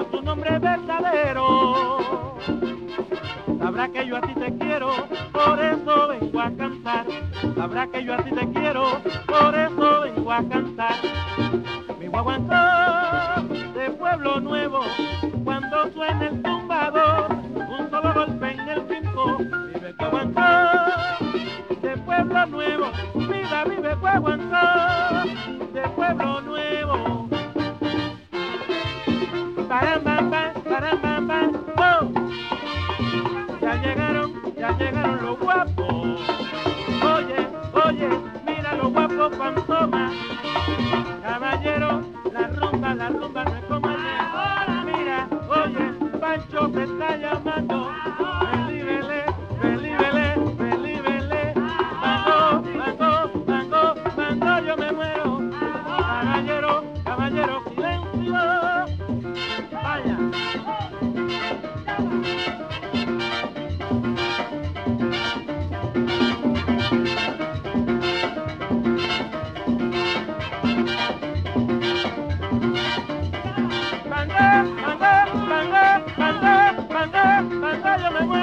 por tu nombre verdadero. Sabrá que yo a ti te quiero, por eso vengo a cantar. Sabrá que yo a ti te quiero, por eso vengo a cantar. Mi guaguancó de Pueblo Nuevo, cuando suena el tumbador, un solo golpe en el finco. Vive guaguancó de Pueblo Nuevo, viva, vive guaguancó de Pueblo Nuevo. Parambamba, parambamba, oh. Ya llegaron los guapos. Oye, oye, mira los guapos cuanto más. Caballero, la rumba no es como ayer. Mira, oye, Pancho te está llamando. Belíbele, belíbele, belíbele. Mango, mango, mango, mango, yo me muero. Caballero, caballero, silencio. Vaya. Yo me